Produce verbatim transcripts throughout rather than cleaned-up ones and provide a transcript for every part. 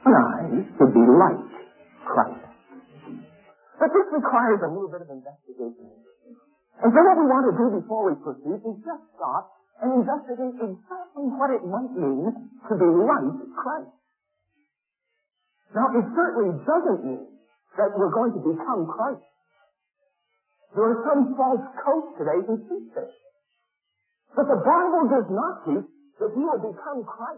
I should be like Christ. But this requires a little bit of investigation. And so what we want to do before we proceed is just stop and investigate exactly what it might mean to be like Christ. Now, it certainly doesn't mean that we're going to become Christ. There are some false cults today who teach this. But the Bible does not teach that you will become Christ.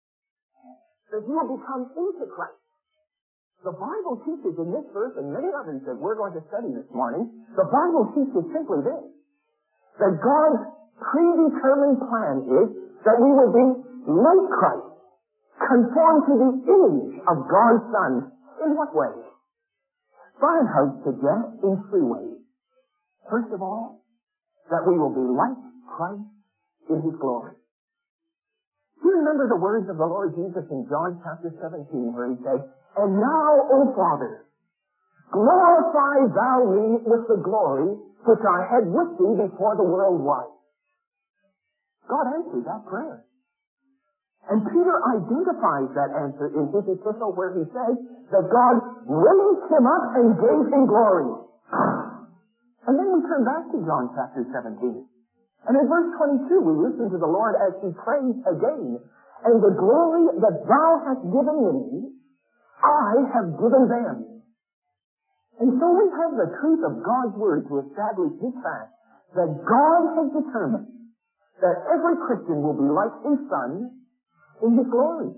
That you will become into Christ. The Bible teaches in this verse and many others that we're going to study this morning, the Bible teaches simply this, that God's predetermined plan is that we will be like Christ, conformed to the image of God's Son. In what way? Barnhouse suggests in three ways. First of all, that we will be like Christ in His glory. Do you remember the words of the Lord Jesus in John chapter seventeen where He said, "And now, O Father, glorify Thou me with the glory which I had with Thee before the world was." God answered that prayer. And Peter identifies that answer in his epistle where he says that God raised Him up and gave Him glory. And then we turn back to John chapter seventeen. And in verse twenty-two, we listen to the Lord as He prays again. "And the glory that Thou hast given me, I have given them." And so we have the truth of God's Word to establish this fact, that God has determined that every Christian will be like His Son in His glory.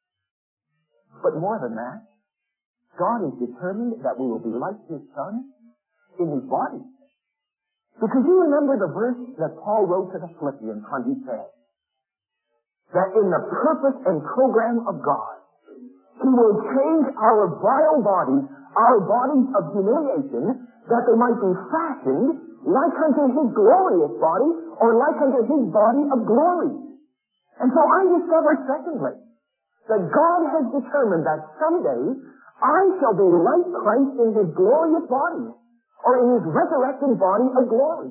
But more than that, God has determined that we will be like His Son in His body. Because you remember the verse that Paul wrote to the Philippians when he said that in the purpose and program of God, He will change our vile bodies, our bodies of humiliation, that they might be fashioned like unto His glorious body, or like unto His body of glory. And so I discovered, secondly, that God has determined that someday I shall be like Christ in His glorious body, or in His resurrected body of glory.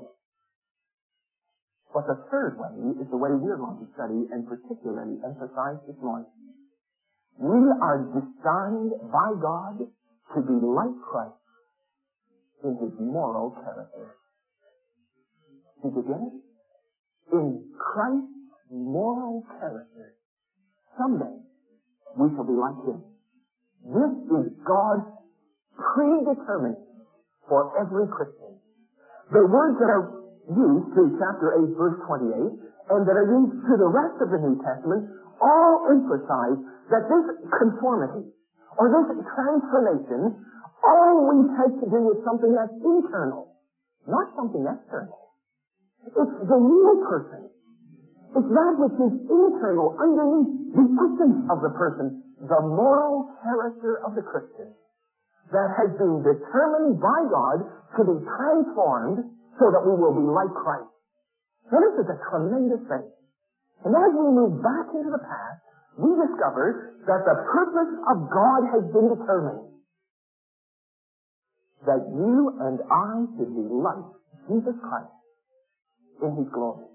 But the third way is the way we're going to study and particularly emphasize this morning. We are designed by God to be like Christ in His moral character. Did you get it? In Christ's moral character. Someday we shall be like Him. This is God's predetermined for every Christian. The words that are used to chapter eight, verse twenty-eight, and that are used to the rest of the New Testament, all emphasize that this conformity, or this transformation, always has to do with something that's internal, not something external. It's the real person. It's that which is internal, underneath the essence of the person, the moral character of the Christian, that has been determined by God to be transformed so that we will be like Christ. Now this is a tremendous thing. And as we move back into the past, we discover that the purpose of God has been determined. That you and I should be like Jesus Christ in His glory.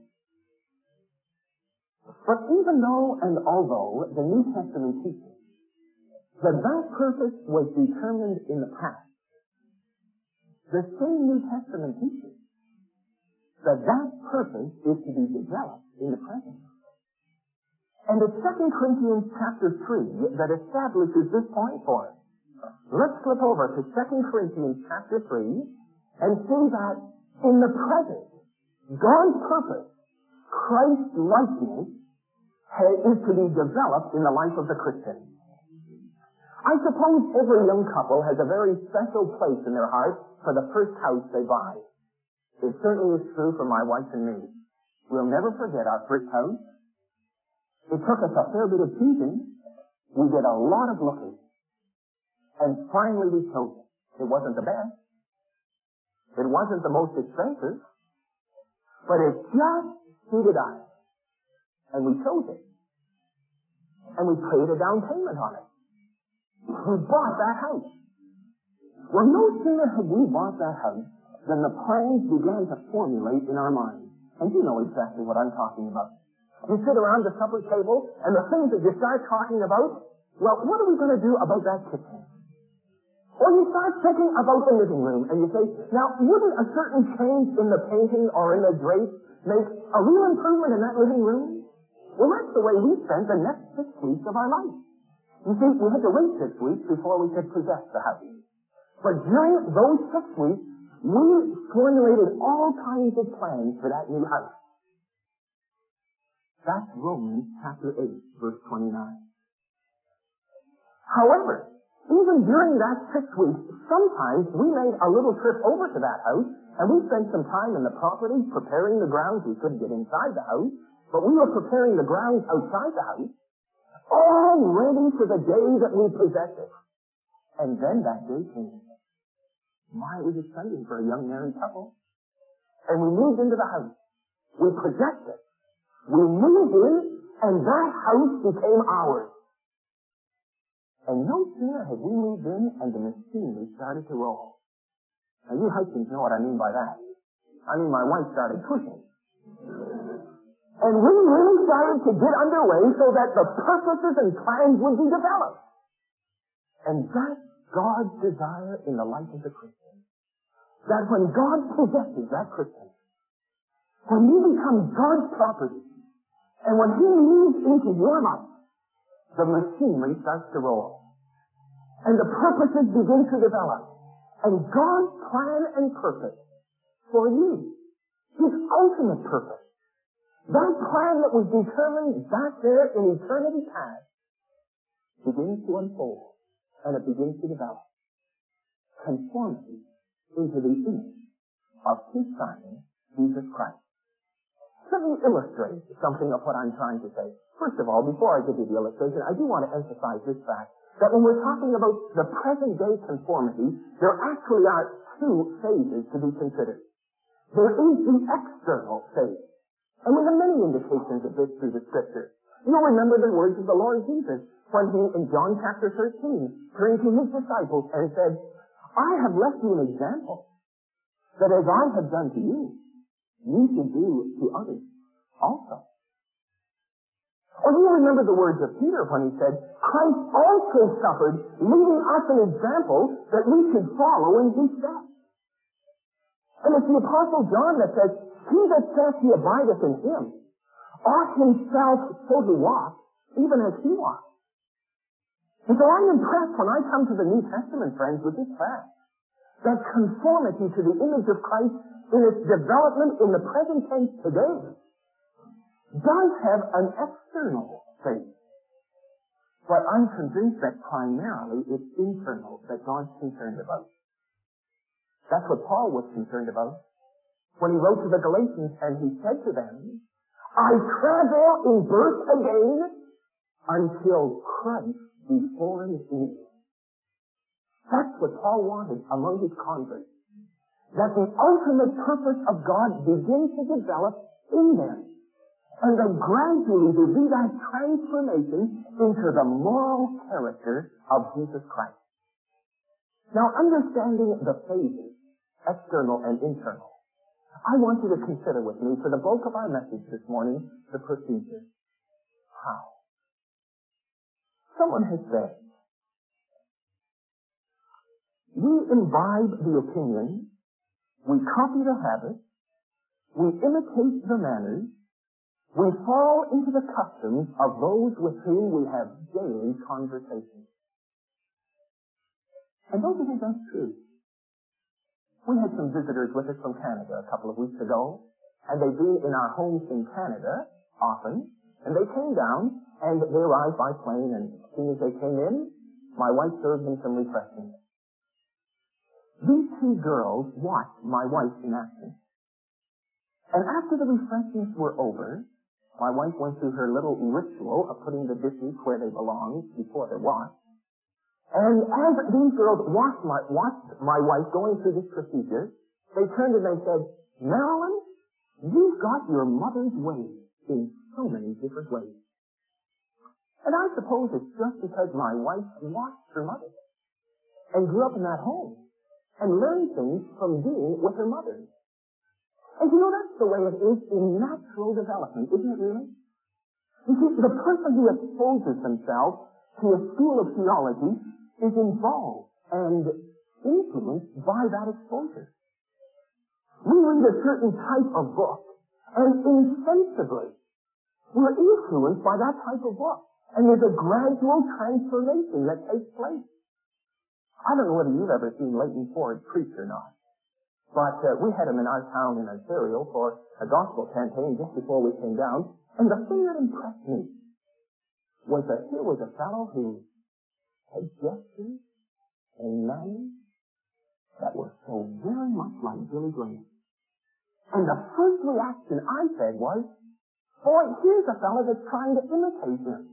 But even though and although the New Testament teaches that that purpose was determined in the past, the same New Testament teaches that that purpose is to be developed in the present. And it's Second Corinthians chapter three that establishes this point for us. Let's flip over to Second Corinthians chapter three and see that in the present, God's purpose, Christ's likeness, is to be developed in the life of the Christian. I suppose every young couple has a very special place in their heart for the first house they buy. It certainly is true for my wife and me. We'll never forget our first house. It took us a fair bit of choosing. We did a lot of looking. And finally we chose it. It wasn't the best. It wasn't the most expensive. But it just suited us. And we chose it. And we paid a down payment on it. We bought that house. Well, no sooner had we bought that house than the plans began to formulate in our minds. And you know exactly what I'm talking about. You sit around the supper table, and the things that you start talking about, Well, what are we going to do about that kitchen? Or you start thinking about the living room, and you say, now, wouldn't a certain change in the painting or in the drape make a real improvement in that living room? Well, that's the way we spent the next six weeks of our life. You see, we had to wait six weeks before we could possess the house. But during those six weeks, we formulated all kinds of plans for that new house. That's Romans chapter eight, verse twenty-nine. However, even during that six weeks, sometimes we made a little trip over to that house, and we spent some time in the property preparing the grounds. We couldn't get inside the house, but we were preparing the grounds outside the house, all ready for the day that we possessed it. And then that day came. My, it was exciting for a young married couple. And we moved into the house. We possessed it. We moved in, and that house became ours. And no sooner had we moved in, and the machinery started to roll. Now, you husbands know what I mean by that. I mean, my wife started pushing. And we really started to get underway so that the purposes and plans would be developed. And that's God's desire in the life of the Christian. That when God possesses that Christian, when you become God's property, and when He moves into your life, the machinery starts to roll. And the purposes begin to develop. And God's plan and purpose for you, His ultimate purpose, that plan that was determined back there in eternity past, begins to unfold. And it begins to develop conformity into the image of His Son, Jesus Christ. Let me illustrate something of what I'm trying to say. First of all, before I give you the illustration, I do want to emphasize this fact, that when we're talking about the present-day conformity, there actually are two phases to be considered. There is the external phase, and we have many indications of this through the Scripture. You'll remember the words of the Lord Jesus when He, in John chapter thirteen, turned to His disciples and said, I have left you an example, that as I have done to you, you should do to others also. Or you remember the words of Peter when he said, Christ also suffered, leaving us an example that we should follow in His steps. And it's the Apostle John that says, He that saith he abideth in Him, ought himself so to walk, even as He walked. And so I'm impressed when I come to the New Testament, friends, with this fact, that conformity to the image of Christ in its development in the present tense today does have an external phase. But I'm convinced that primarily it's internal that God's concerned about. That's what Paul was concerned about when he wrote to the Galatians, and he said to them, I travail in birth again until Christ be formed in me. That's what Paul wanted among his converts. That the ultimate purpose of God begin to develop in them. And that gradually there be that transformation into the moral character of Jesus Christ. Now, understanding the phases, external and internal, I want you to consider with me, for the bulk of our message this morning, the procedure. How? Someone has said, we imbibe the opinion, we copy the habits, we imitate the manners, we fall into the customs of those with whom we have daily conversation. And don't you think that's true? We had some visitors with us from Canada a couple of weeks ago, and they've been in our homes in Canada often, and they came down, and they arrived by plane, and as soon as they came in, my wife served them some refreshments. These two girls watched my wife in action. And after the refreshments were over, my wife went through her little ritual of putting the dishes where they belonged before they're washed. And as these girls watched my, watched my wife going through this procedure, they turned and they said, Marilyn, you've got your mother's ways in so many different ways. And I suppose it's just because my wife watched her mother and grew up in that home and learned things from being with her mother. And you know, that's the way it is in natural development, isn't it really? You see, the person who exposes themselves to a school of theology is involved and influenced by that exposure. We read a certain type of book, and insensibly we're influenced by that type of book. And there's a gradual transformation that takes place. I don't know whether you've ever seen Leighton Ford preach or not, but uh, we had him in our town in Ontario for a gospel campaign just before we came down, and the thing that impressed me was that here was a fellow who had gestures and manners that were so very much like Billy Graham. And the first reaction I said was, boy, here's a fellow that's trying to imitate him.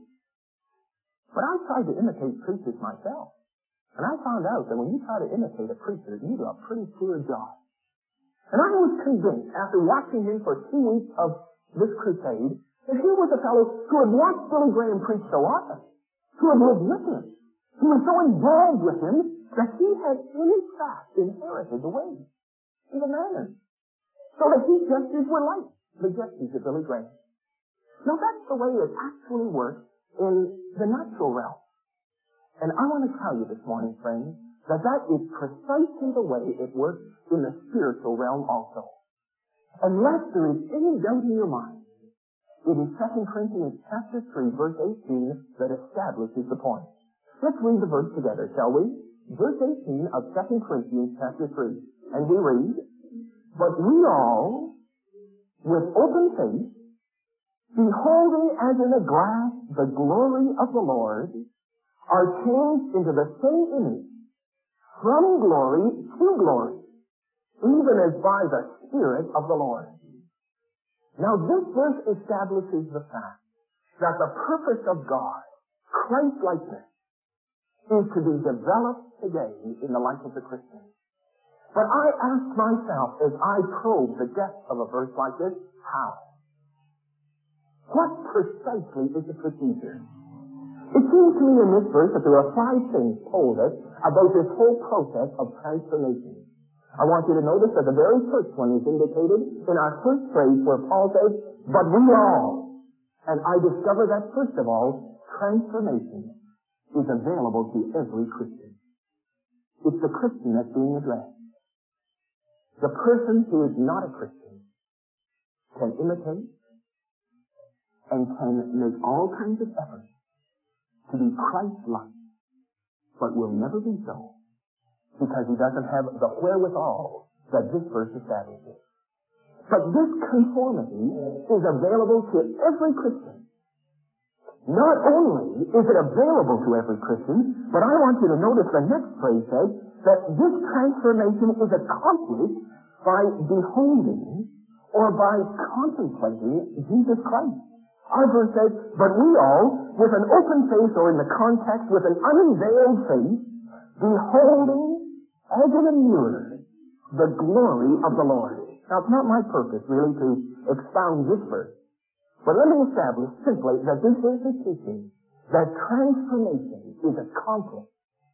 But I tried to imitate preachers myself. And I found out that when you try to imitate a preacher, you do a pretty poor job. And I was convinced, after watching him for two weeks of this crusade, that here was a fellow who had watched Billy Graham preach so often, who had lived with him, who was so involved with him, that he had in fact inherited the ways and the manners, so that his gestures were like the gestures of Billy Graham. Now that's the way it actually works in the natural realm. And I want to tell you this morning, friends, that that is precisely the way it works in the spiritual realm also. Unless there is any doubt in your mind, it is Second Corinthians chapter three, verse eighteen, that establishes the point. Let's read the verse together, shall we? Verse eighteen of Second Corinthians chapter three. And we read, "But we all, with open face, beholding as in a glass the glory of the Lord, are changed into the same image, from glory to glory, even as by the Spirit of the Lord." Now this verse establishes the fact that the purpose of God, Christ-likeness, is to be developed today in the life of the Christian. But I ask myself, as I probe the depth of a verse like this, how? What precisely is the procedure? It seems to me in this verse that there are five things told us about this whole process of transformation. I want you to notice that the very first one is indicated in our first phrase where Paul says, "But we all." And I discover that first of all, transformation is available to every Christian. It's the Christian that's being addressed. The person who is not a Christian can imitate and can make all kinds of efforts to be Christ-like, but will never be so because he doesn't have the wherewithal that this verse establishes. But this conformity is available to every Christian. Not only is it available to every Christian, but I want you to notice the next phrase says that this transformation is accomplished by beholding or by contemplating Jesus Christ. Our verse says, "But we all, with an open face," or in the context, with an unveiled face, "beholding as in a mirror the glory of the Lord." Now, it's not my purpose, really, to expound this verse. But let me establish simply that this verse is teaching that transformation is accomplished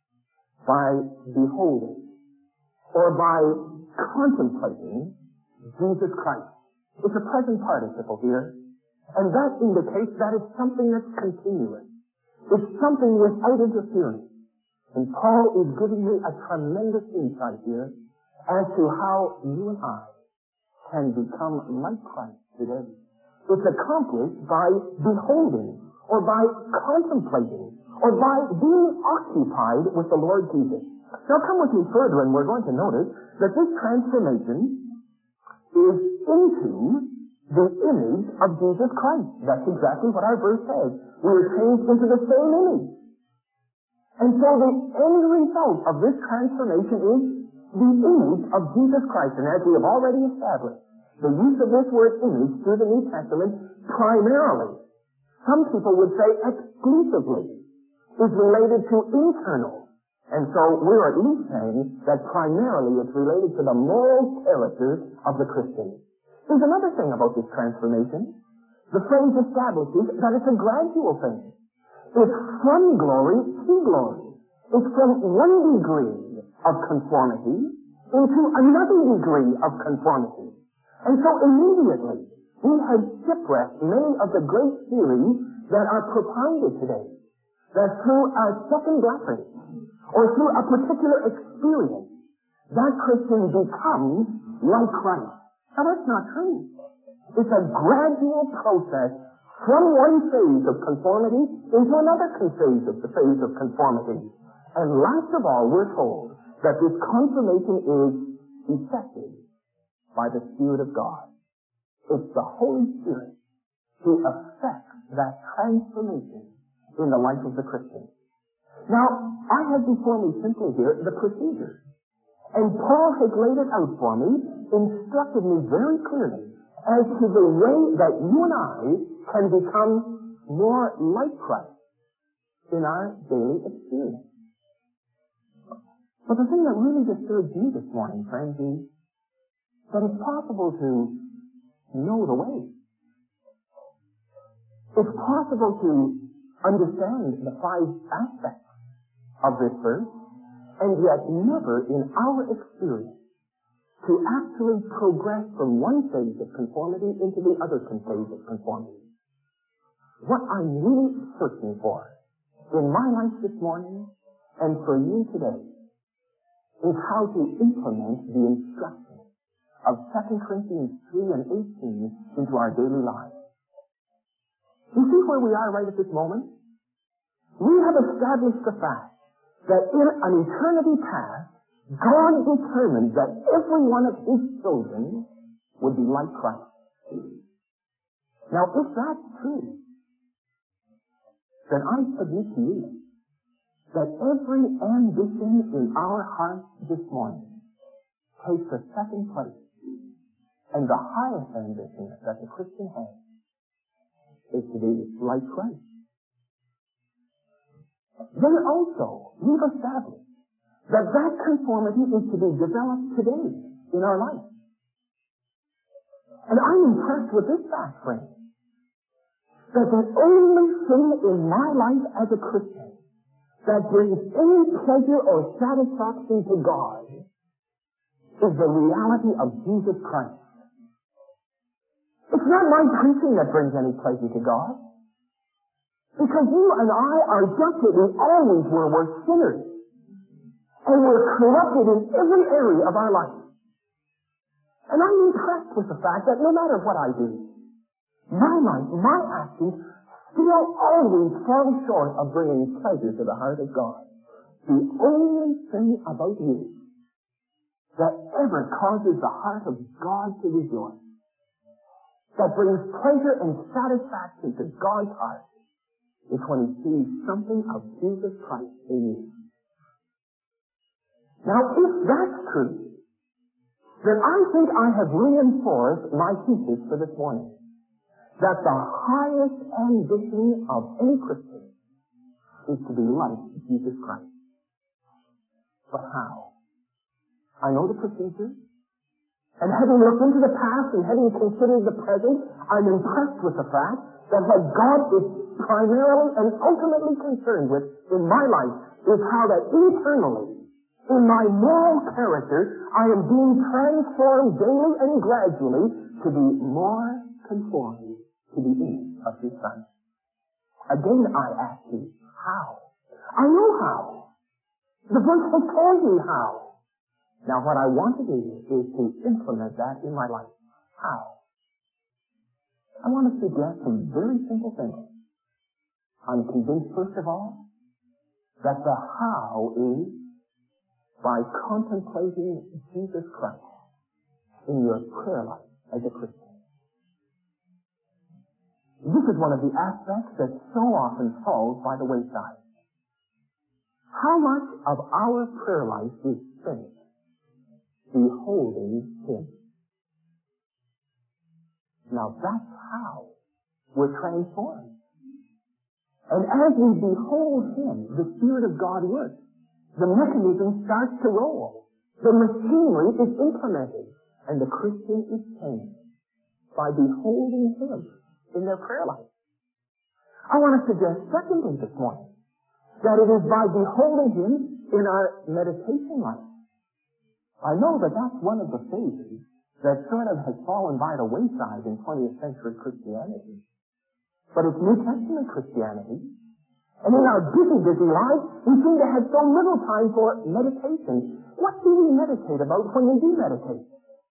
by beholding or by contemplating Jesus Christ. It's a present participle here, and that indicates that it's something that's continuous. It's something without interference. And Paul is giving me a tremendous insight here as to how you and I can become like Christ today. It's accomplished by beholding, or by contemplating, or by being occupied with the Lord Jesus. Now come with me further, and we're going to notice that this transformation is into the image of Jesus Christ. That's exactly what our verse says. We are changed into the same image. And so the end result of this transformation is the image of Jesus Christ. And as we have already established, the use of this word image through the New Testament primarily, some people would say exclusively, is related to internal. And so we're at least saying that primarily it's related to the moral character of the Christian. There's another thing about this transformation. The phrase establishes that it's a gradual thing. It's from glory to glory. It's from one degree of conformity into another degree of conformity. And so immediately, we have shipwrecked many of the great theories that are propounded today. that through a second blessing or through a particular experience, that Christian becomes like Christ. Now that's not true. It's a gradual process from one phase of conformity into another phase of the phase of conformity. And last of all, we're told that this confirmation is effected by the Spirit of God. It's the Holy Spirit who affects that transformation in the life of the Christian. Now, I have before me simply here the procedure. And Paul has laid it out for me, instructed me very clearly as to the way that you and I can become more like Christ in our daily experience. But the thing that really disturbs me this morning, friends, is that it's possible to know the way. It's possible to understand the five aspects of this verse, and yet never in our experience to actually progress from one phase of conformity into the other phase of conformity. What I'm really searching for in my life this morning and for you today is how to implement the instruction of Second Corinthians three and eighteen into our daily lives. You see where we are right at this moment? We have established the fact that in an eternity past, God determined that every one of His children would be like Christ. Now, if that's true, then I submit to you that every ambition in our hearts this morning takes a second place, and the highest ambition that the Christian has is to be like Christ. Then also, we've established that that conformity is to be developed today in our life. And I'm impressed with this fact, friends, that the only thing in my life as a Christian that brings any pleasure or satisfaction to God is the reality of Jesus Christ. It's not my preaching that brings any pleasure to God. Because you and I are just what we always were. We're sinners. And we're corrupted in every area of our life. And I'm impressed with the fact that no matter what I do, my life, my actions still always fall short of bringing pleasure to the heart of God. The only thing about you that ever causes the heart of God to rejoice, that brings pleasure and satisfaction to God's heart, is when He sees something of Jesus Christ in you. Now, if that's true, then I think I have reinforced my thesis for this morning, that the highest ambition of any Christian is to be like Jesus Christ. But how? I know the procedure, and having looked into the past and having considered the present, I'm impressed with the fact that what God is primarily and ultimately concerned with in my life is how that internally, in my moral character, I am being transformed daily and gradually to be more conformed to the image of His Son. Again, I ask you, how? I know how. The verse has told me how. Now, what I want to do is to implement that in my life. How? I want to suggest some very simple things. I'm convinced, first of all, that the how is by contemplating Jesus Christ in your prayer life as a Christian. This is one of the aspects that so often falls by the wayside. How much of our prayer life is spent beholding Him? Now that's how we're transformed. And as we behold Him, the Spirit of God works. The mechanism starts to roll. The machinery is implemented. And the Christian is changed by beholding Him in their prayer life. I want to suggest, secondly, this morning, that it is by beholding Him in our meditation life. I know that that's one of the phases that sort of has fallen by the wayside in twentieth century Christianity. But it's New Testament Christianity. And in our busy, busy lives, we seem to have so little time for meditation. What do we meditate about when we do meditate?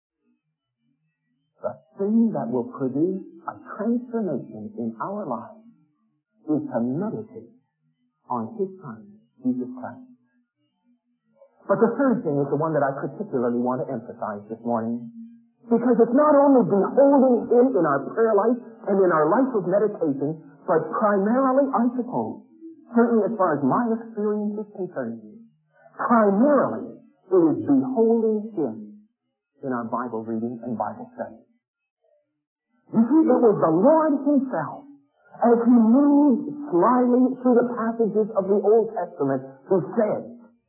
The thing that will produce a transformation in our lives is to meditate on His Son, Jesus Christ. But the third thing is the one that I particularly want to emphasize this morning, because it's not only beholding Him in our prayer life and in our life of meditation, but primarily, I suppose, certainly as far as my experience is concerned, primarily it is beholding Him in our Bible reading and Bible study. You see, it was the Lord Himself, as He moved slyly through the passages of the Old Testament, who said,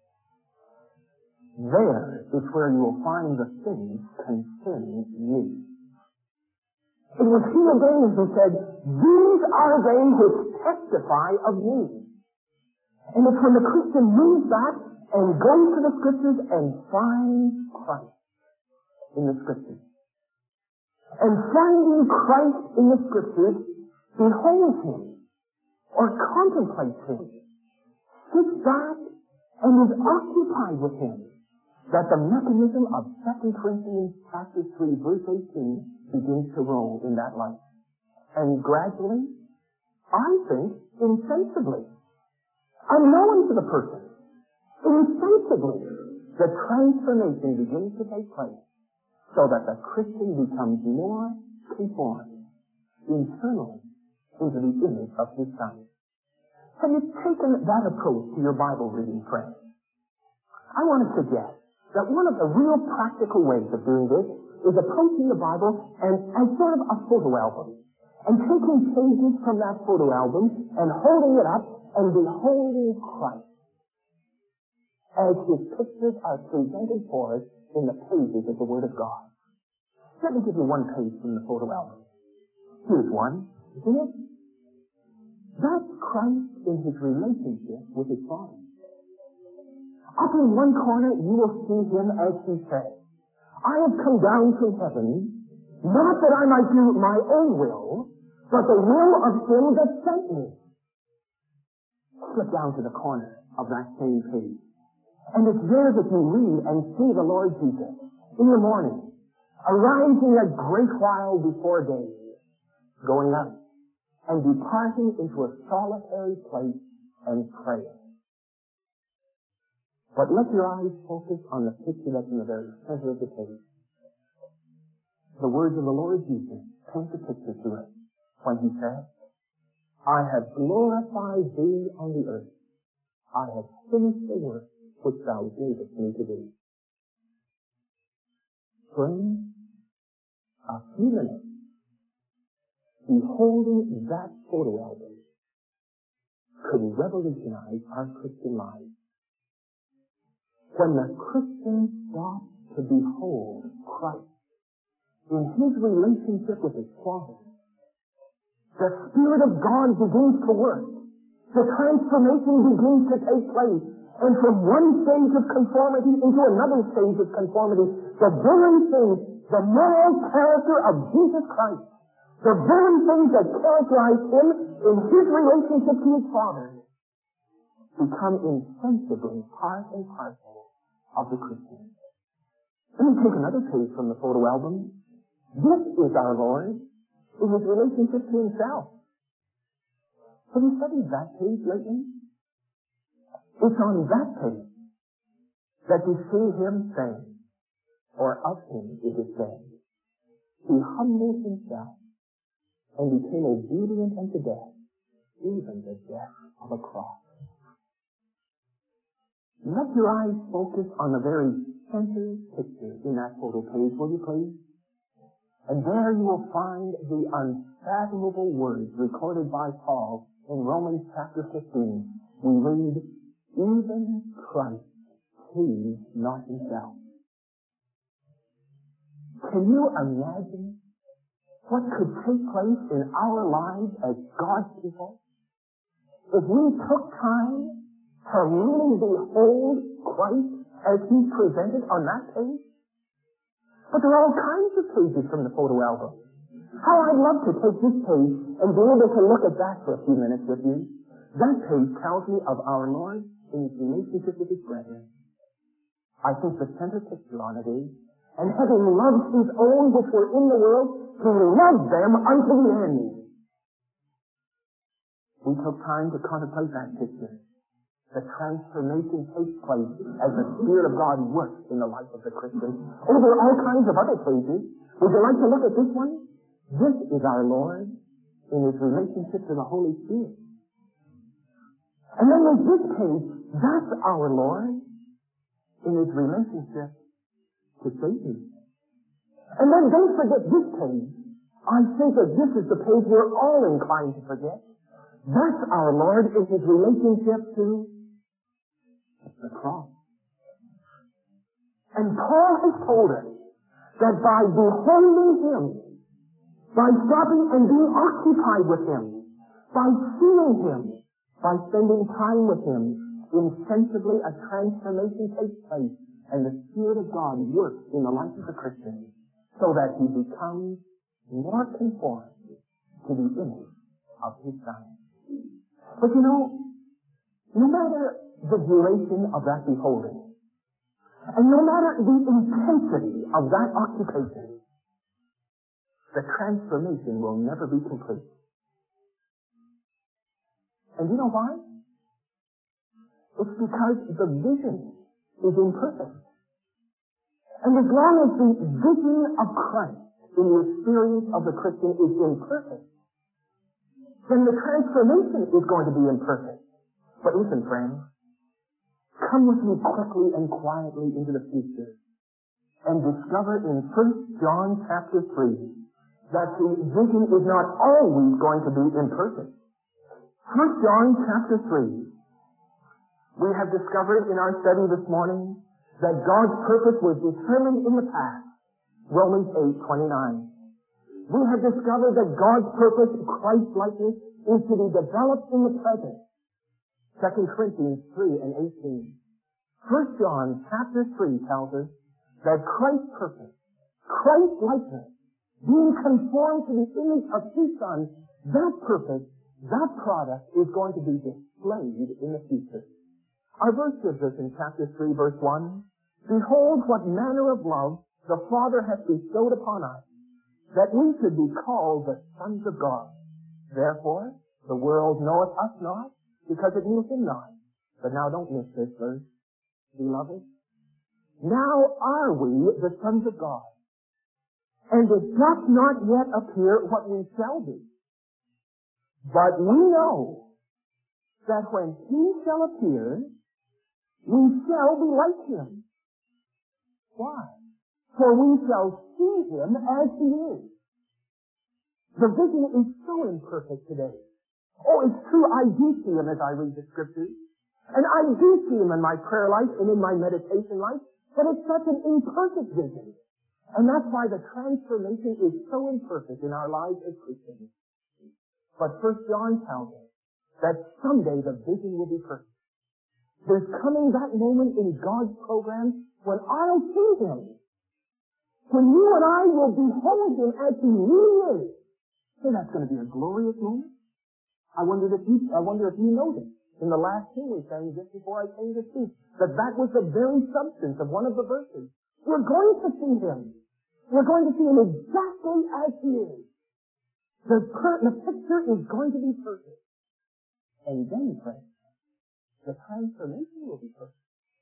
there is where you will find the things concerning me. It was He again who said, these are they which testify of me. And it's when the Christian moves back and goes to the Scriptures and finds Christ in the Scriptures. And finding Christ in the Scriptures, beholds Him or contemplates Him, sits back and is occupied with Him, that the mechanism of Second Corinthians chapter three, verse eighteen begins to roll in that life. And gradually, I think, insensibly, unknown to the person, insensibly, the transformation begins to take place so that the Christian becomes more conformed internally into the image of His Son. Have you taken that approach to your Bible reading, friends? I want to suggest that one of the real practical ways of doing this is approaching the Bible and as sort of a photo album, and taking pages from that photo album and holding it up and beholding Christ as His pictures are presented for us in the pages of the Word of God. Let me give you one page from the photo album. Here's one. See it? That's Christ in His relationship with His Father. Up in one corner, you will see Him as He said, I have come down from heaven, not that I might do my own will, but the will of Him that sent me. Slip down to the corner of that same page. And it's there that you read and see the Lord Jesus in the morning, arising a great while before day, going out and departing into a solitary place and praying. But let your eyes focus on the picture that's in the very center of the page. The words of the Lord Jesus paint the picture to us when He said, I have glorified Thee on the earth. I have finished the work which Thou gavest me to do. Friends, a few minutes beholding that photo album could revolutionize our Christian lives. When the Christian stops to behold Christ in His relationship with His Father, the Spirit of God begins to work. The transformation begins to take place. And from one stage of conformity into another stage of conformity, the very things, the moral character of Jesus Christ, the very things that characterize Him in His relationship to His Father, become insensibly part and parcel of the Christian. Let me take another page from the photo album. This is our Lord in His relationship to Himself. Have you studied that page lately? It's on that page that you see Him saying, or of Him it is said, He humbled Himself and became obedient unto death, even the death of a cross. Let your eyes focus on the very center picture in that photo page, will you please? And there you will find the unfathomable words recorded by Paul in Romans chapter fifteen. We read, even Christ pleased not Himself. Can you imagine what could take place in our lives as God's people if we took time to really behold Christ as He's presented on that page? But there are all kinds of pages from the photo album. How I'd love to take this page and be able to look at that for a few minutes with you. That page tells me of our Lord in his relationship with his brethren. I think the center picture on it is, and having loved his own which were in the world, he loved them unto the end. We took time to contemplate that picture. The transformation takes place as the Spirit of God works in the life of the Christian. Oh, there are all kinds of other pages. Would you like to look at this one? This is our Lord in his relationship to the Holy Spirit. And then there's this page. That's our Lord in his relationship to Satan. And then don't forget this page. I think that this is the page we're all inclined to forget. That's our Lord in his relationship to the cross. And Paul has told us that by beholding him, by stopping and being occupied with him, by seeing him, by spending time with him, insensibly a transformation takes place and the Spirit of God works in the life of the Christian so that he becomes more conformed to the image of his Son. But you know, no matter the duration of that beholding, and no matter the intensity of that occupation, the transformation will never be complete. And you know why? It's because the vision is imperfect. And as long as the vision of Christ in the experience of the Christian is imperfect, then the transformation is going to be imperfect. But listen, friends, come with me quickly and quietly into the future and discover in First John chapter three that the vision is not always going to be imperfect. First John chapter three, we have discovered in our study this morning that God's purpose was determined in the past. Romans eight twenty-nine. We have discovered that God's purpose, Christ-likeness, is to be developed in the present. Second Corinthians three and eighteen. First John chapter three tells us that Christ's purpose, Christ-likeness, being conformed to the image of his Son, that purpose, that product is going to be displayed in the future. Our verse gives us in chapter three, verse one, Behold what manner of love the Father hath bestowed upon us, that we should be called the sons of God. Therefore, the world knoweth us not, because it knew him not. But now don't miss this verse, beloved. Now are we the sons of God, and it doth not yet appear what we shall be. But we know that when he shall appear, we shall be like him. Why? For we shall see him as he is. The vision is so imperfect today. Oh, it's true, I do see him as I read the Scriptures. And I do see him in my prayer life and in my meditation life, but it's such an imperfect vision. And that's why the transformation is so imperfect in our lives as Christians. But First John tells us that someday the vision will be perfect. There's coming that moment in God's program when I'll see him. When you and I will behold him as he really is. So that's going to be a glorious moment. I wondered if you, I wonder if you know this. In the last hymn we sang just before I came to speak, that that was the very substance of one of the verses. We're going to see him. We're going to see him exactly as he is. The, per- the picture is going to be perfect. And then, friends, the transformation will be perfect.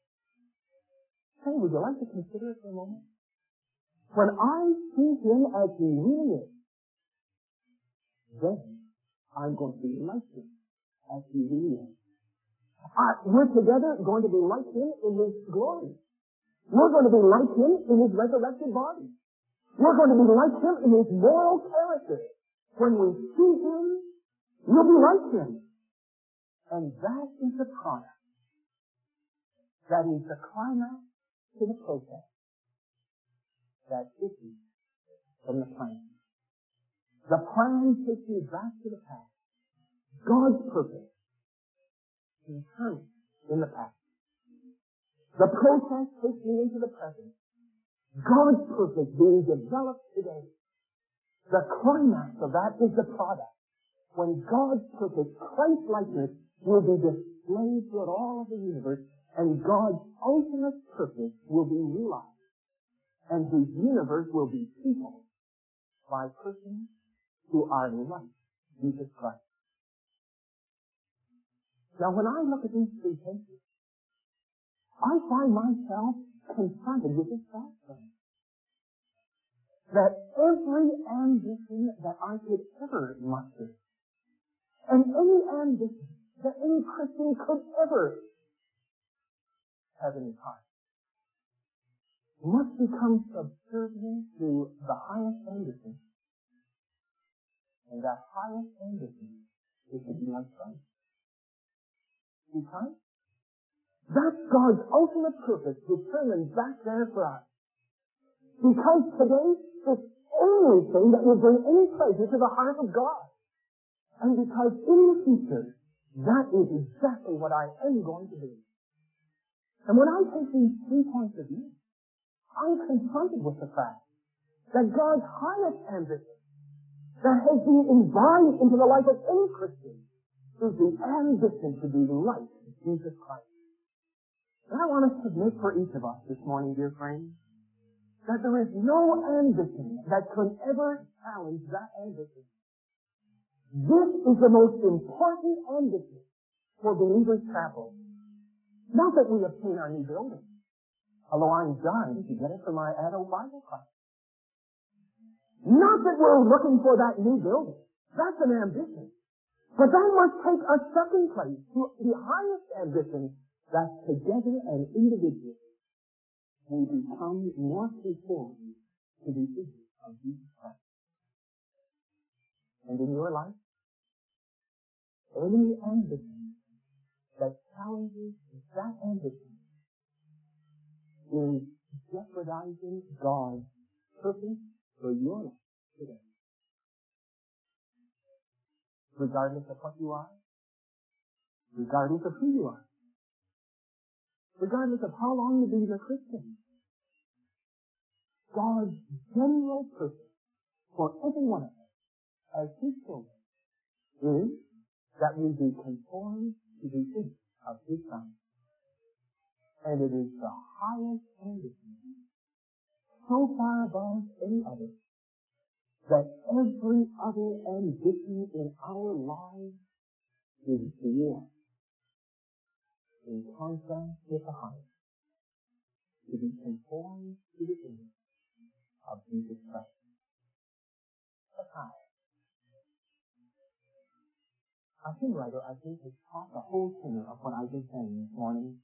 Hey, would you like to consider it for a moment? When I see him as he really is, then I'm going to be like him as he really is. Uh, we're together going to be like him in his glory. We're going to be like him in his resurrected body. We're going to be like him in his moral character. When we see him, we'll be like him. And that is the product. That is the climax to the process that issues from the plan. The plan takes you back to the past. God's purpose determined in the past. The process takes me into the present. God's purpose being developed today. The climax of that is the product. When God's purpose, Christ-likeness, will be displayed throughout all of the universe, and God's ultimate purpose will be realized, and His universe will be peopled by persons who are like Jesus Christ. Now, when I look at these three cases, I find myself confronted with this fact that every ambition that I could ever muster, and any ambition that any Christian could ever have in his heart, must become subservient to the highest ambition. And that highest ambition is to be like Christ. Because that's God's ultimate purpose determined back there for us. Because today, it's only thing that will bring any pleasure to the heart of God. And because in the future, that is exactly what I am going to do. And when I take these three points of view, I'm confronted with the fact that God's highest ambition that has been imbibed into the life of any Christian is the ambition to be like Jesus Christ. And I want to submit for each of us this morning, dear friends, that there is no ambition that could ever challenge that ambition. This is the most important ambition for Believers Chapel. Not that we obtain our new building, although I'm dying to get it for my adult Bible class. Not that we're looking for that new building. That's an ambition. But that must take a second place to the highest ambition, that together and individually we become more conformed to the image of Jesus Christ. And in your life, any ambition that challenges that ambition is jeopardizing God's purpose for your life today. Regardless of what you are, regardless of who you are, regardless of how long you've been a Christian, God's general purpose for every one of us as His children is that we be conformed to the image of His Son. And it is the highest ambition, so far above any other, that every other ambition in our lives is dwarfed in contrast with the highest, to be conformed to the image of Jesus Christ. That's high. A hymn writer, I think, has taught the whole tenor of what I've been saying this morning.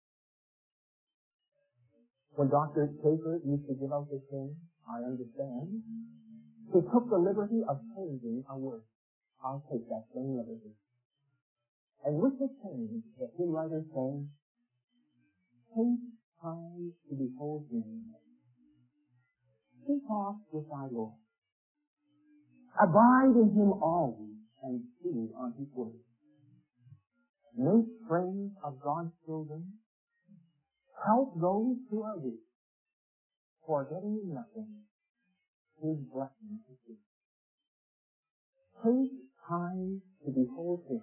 When Doctor Schaefer used to give out this hymn, I understand, he took the liberty of changing a word. I'll take that same liberty. And with the change, the hymn writer says, take time to behold Him. Keep off with thy Lord. Abide in Him always, and feed on His word. Make friends of God's children. Help those who are weak, forgetting in nothing His blessing to see. Take time to behold Him.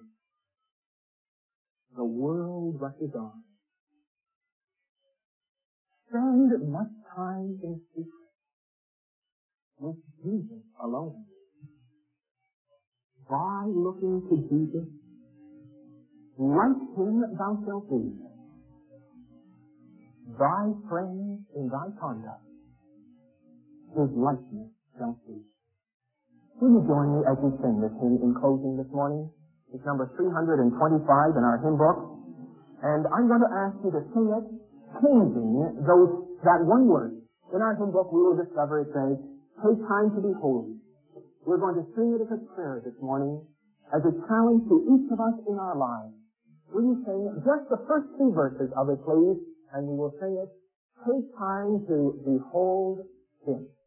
The world rushes on. Spend much time in secret with Jesus alone. By looking to Jesus, like Him thou shalt be. Thy friends in thy conduct, His likeness shall see. Will you join me as we sing this hymn in closing this morning? It's number three hundred twenty-five in our hymn book. And I'm going to ask you to sing it, changing those, that one word. In our hymn book, we will discover it says, take time to be holy. We're going to sing it as a prayer this morning, as a challenge to each of us in our lives. Will you sing just the first two verses of it, please? And we will sing it, take time to behold Him.